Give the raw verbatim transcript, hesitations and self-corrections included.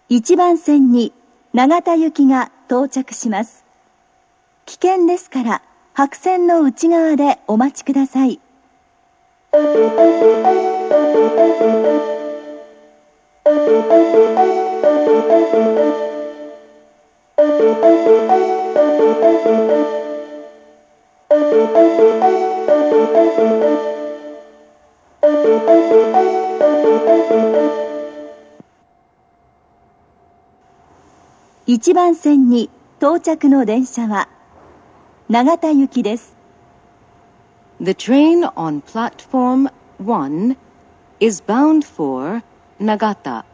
いちばん線に長田行きが到着します。危険ですから白線の内側でお待ちください。いちばん線に到着の電車は長田行きです。 The train on platform one is bound for Nagata.